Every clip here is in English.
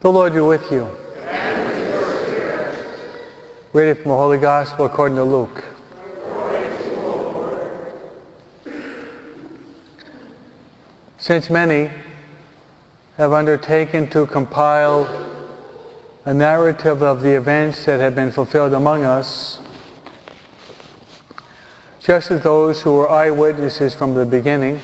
The Lord be with you. Reading from the Holy Gospel according to Luke. Since many have undertaken to compile a narrative of the events that have been fulfilled among us, just as those who were eyewitnesses from the beginning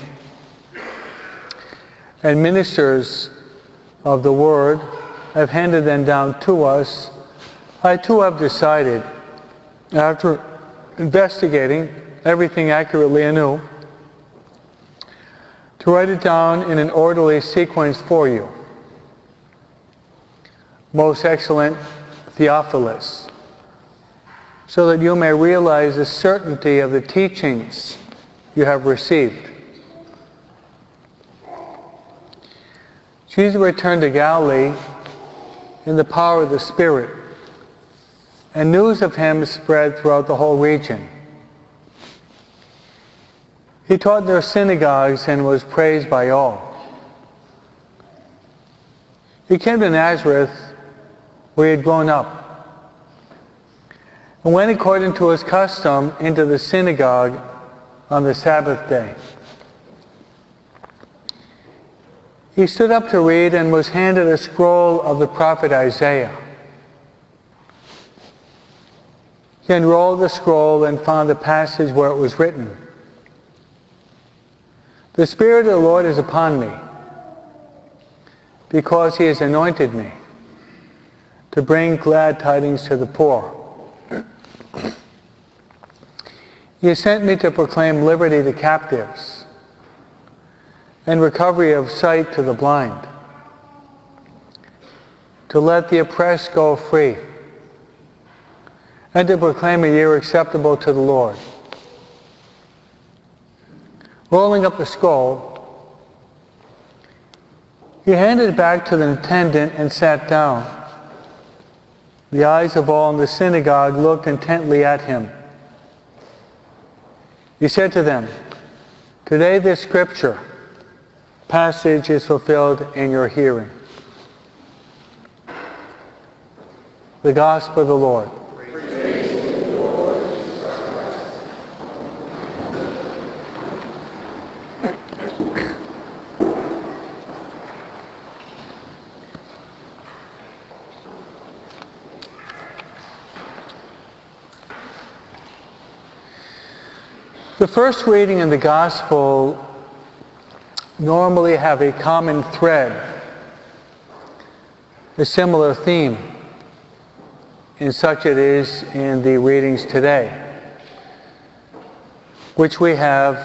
and ministers of the Word have handed them down to us, I too have decided, after investigating everything accurately anew, to write it down in an orderly sequence for you. Most excellent Theophilus, so that you may realize the certainty of the teachings you have received. Jesus returned to Galilee in the power of the Spirit, and news of him spread throughout the whole region. He taught in their synagogues and was praised by all. He came to Nazareth, where he had grown up, and went according to his custom into the synagogue on the Sabbath day. He stood up to read and was handed a scroll of the prophet Isaiah. He unrolled the scroll and found the passage where it was written, "The Spirit of the Lord is upon me, because he has anointed me to bring glad tidings to the poor. He has sent me to proclaim liberty to captives and recovery of sight to the blind, to let the oppressed go free, and to proclaim a year acceptable to the Lord." Rolling up the scroll, he handed it back to the attendant and sat down. The eyes of all in the synagogue looked intently at him. He said to them, "Today this scripture passage is fulfilled in your hearing." The Gospel of the Lord. The first reading in the Gospel normally have a common thread, a similar theme, and such it is in the readings today, which we have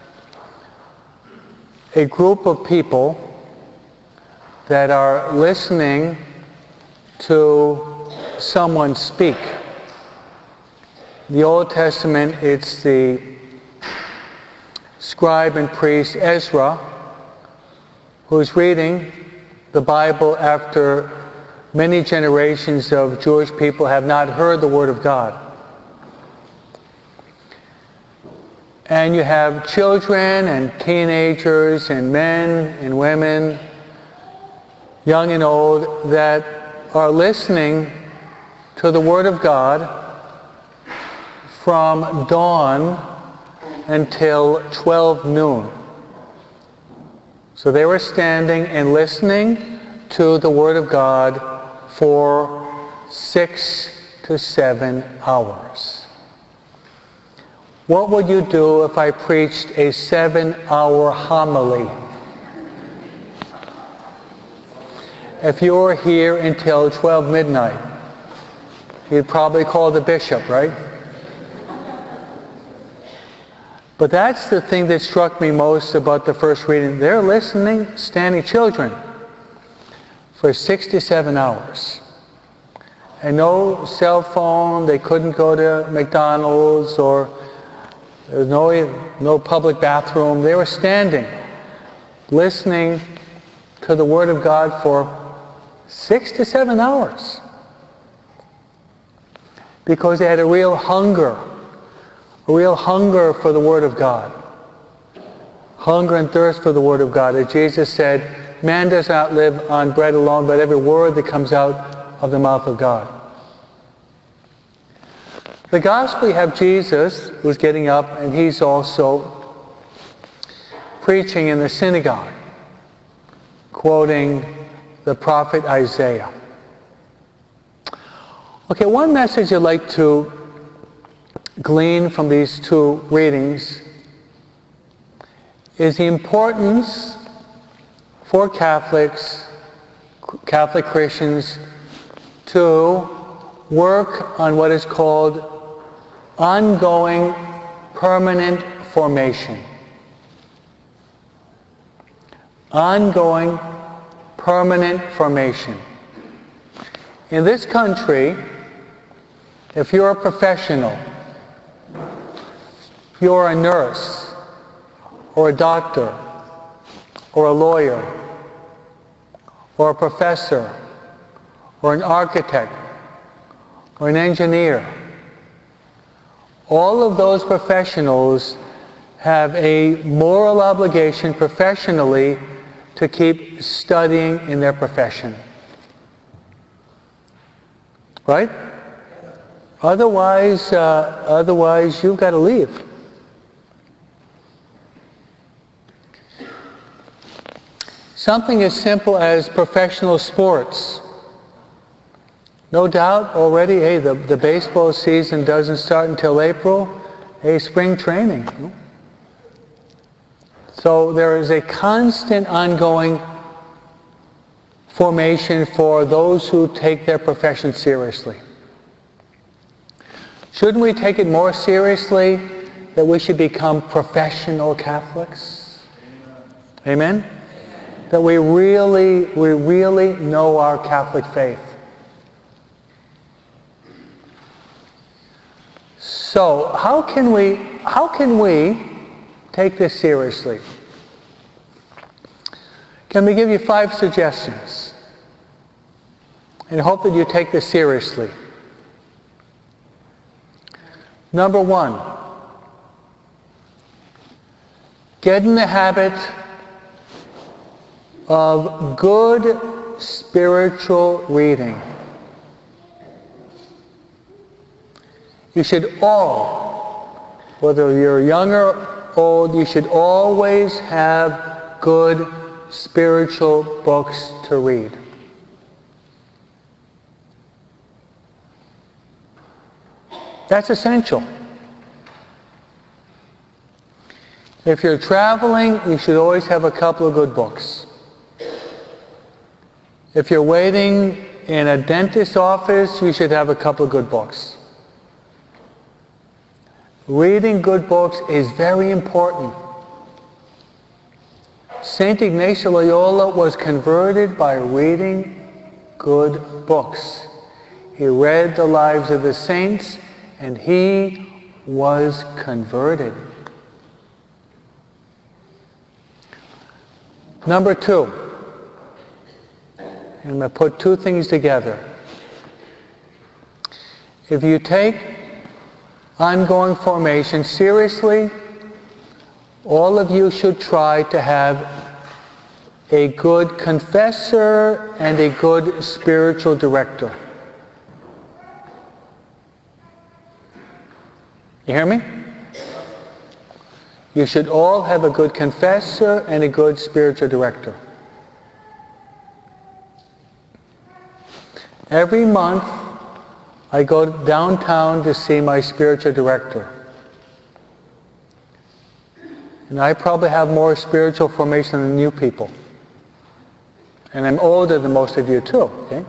a group of people that are listening to someone speak. In the Old Testament, it's the scribe and priest Ezra, who's reading the Bible after many generations of Jewish people have not heard the Word of God. And you have children and teenagers and men and women, young and old, that are listening to the Word of God from dawn until 12 noon. So they were standing and listening to the Word of God for 6 to 7 hours. What would you do if I preached a 7-hour homily? If you were here until 12 midnight, you'd probably call the bishop, right? But that's the thing that struck me most about the first reading. They're listening, standing, children, for 6 to 7 hours. And no cell phone, they couldn't go to McDonald's, or there was no public bathroom. They were standing, listening to the Word of God for 6 to 7 hours. Because they had a real hunger for the Word of God. Hunger and thirst for the Word of God. As Jesus said, man does not live on bread alone, but every word that comes out of the mouth of God. The gospel, you have Jesus who's getting up, and he's also preaching in the synagogue, quoting the prophet Isaiah. Okay, one message I'd like to glean from these two readings is the importance for Catholics, Catholic Christians, to work on what is called ongoing permanent formation. Ongoing permanent formation. In this country, if you're a professional, if you're a nurse, or a doctor, or a lawyer, or a professor, or an architect, or an engineer, all of those professionals have a moral obligation professionally to keep studying in their profession. Right? Otherwise you've got to leave. Something as simple as professional sports. No doubt already, hey, the baseball season doesn't start until April. Hey, spring training. So there is a constant ongoing formation for those who take their profession seriously. Shouldn't we take it more seriously that we should become professional Catholics? Amen? That we really know our Catholic faith. So how can we take this seriously? Can we give you 5 suggestions? And hope that you take this seriously. Number 1, get in the habit of good spiritual reading. You should all, whether you're young or old, you should always have good spiritual books to read. That's essential. If you're traveling, you should always have a couple of good books. If you're waiting in a dentist's office, you should have a couple of good books. Reading good books is very important. St. Ignatius of Loyola was converted by reading good books. He read the lives of the saints, and he was converted. Number 2, I'm going to put 2 things together. If you take ongoing formation seriously, all of you should try to have a good confessor and a good spiritual director. You hear me? You should all have a good confessor and a good spiritual director. Every month, I go downtown to see my spiritual director. And I probably have more spiritual formation than you people. And I'm older than most of you too, okay?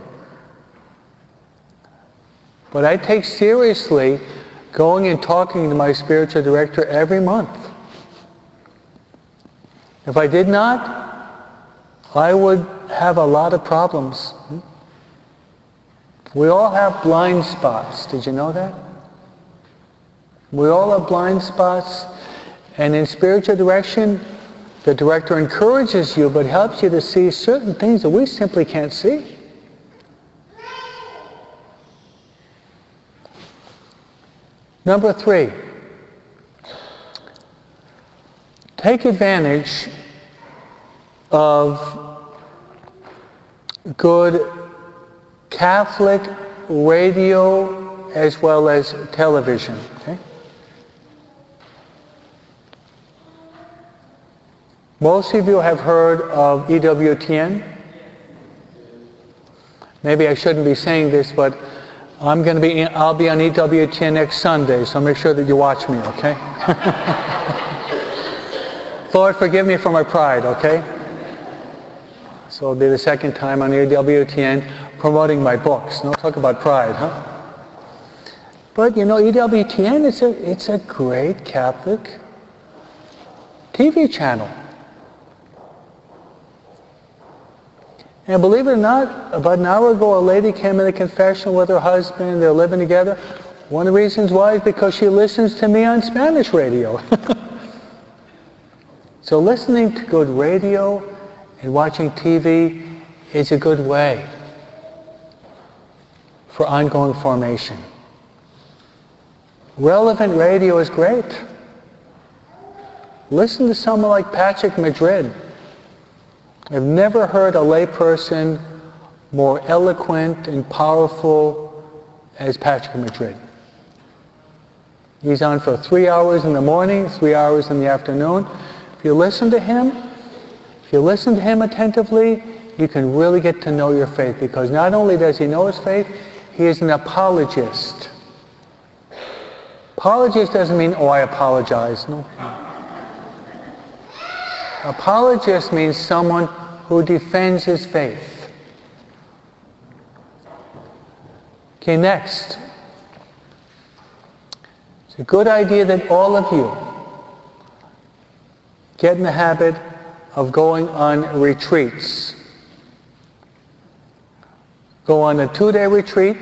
But I take seriously going and talking to my spiritual director every month. If I did not, I would have a lot of problems. We all have blind spots. Did you know that? We all have blind spots. And in spiritual direction, the director encourages you, but helps you to see certain things that we simply can't see. Number 3, take advantage of good Catholic radio as well as television. Okay? Most of you have heard of EWTN. Maybe I shouldn't be saying this, but I'll be on EWTN next Sunday, so make sure that you watch me, okay? Lord, forgive me for my pride, okay? So it'll be the second time on EWTN promoting my books. Don't talk about pride, huh? But you know, EWTN, it's a great Catholic TV channel. And believe it or not, about an hour ago, a lady came in a confessional with her husband. They're living together. One of the reasons why is because she listens to me on Spanish radio. So listening to good radio and watching TV is a good way for ongoing formation. Relevant radio is great. Listen to someone like Patrick Madrid. I've never heard a layperson more eloquent and powerful as Patrick Madrid. He's on for 3 hours in the morning, 3 hours in the afternoon. If you listen to him attentively, you can really get to know your faith, because not only does he know his faith, he is an apologist. Apologist doesn't mean, oh, I apologize. No. Apologist means someone who defends his faith. Okay, next. It's a good idea that all of you get in the habit of going on retreats. Go on a 2-day retreat,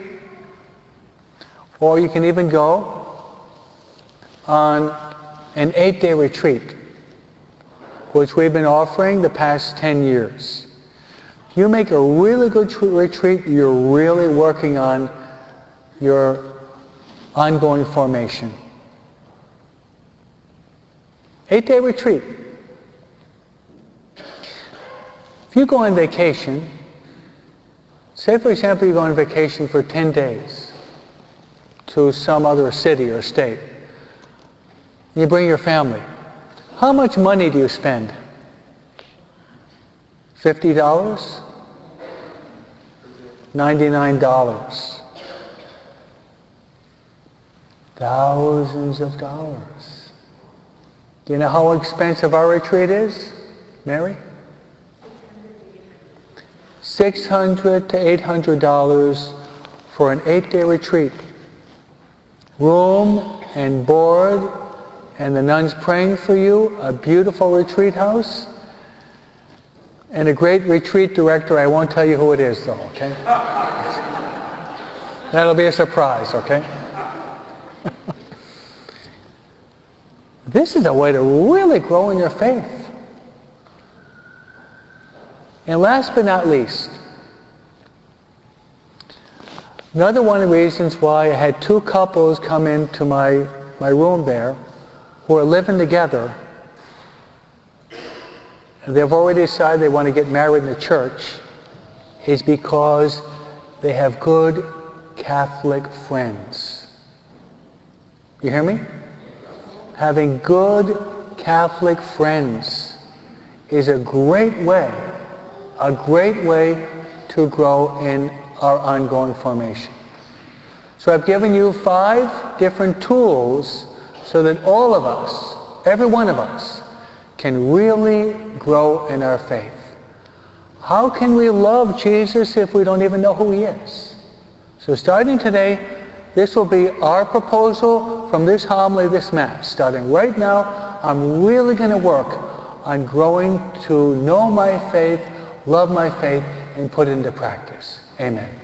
or you can even go on an 8-day retreat, which we've been offering the past 10 years. You make a really good retreat, you're really working on your ongoing formation. 8-day retreat. If you go on vacation, say for example you go on vacation for 10 days to some other city or state, you bring your family. How much money do you spend? $50? $99. Thousands of dollars. Do you know how expensive our retreat is, Mary? $600 to $800 for an 8-day retreat. Room and board, and the nuns praying for you, a beautiful retreat house, and a great retreat director. I won't tell you who it is, though, okay? That'll be a surprise, okay? This is a way to really grow in your faith. And last but not least, another one of the reasons why I had 2 couples come into my room there who are living together, and they've already decided they want to get married in the church, is because they have good Catholic friends. You hear me? Having good Catholic friends is a great way to grow in our ongoing formation. So I've given you 5 different tools so that all of us, every one of us, can really grow in our faith. How can we love Jesus if we don't even know who he is? So starting today, this will be our proposal from this homily, this Mass. Starting right now, I'm really going to work on growing to know my faith, love my faith, and put it into practice. Amen.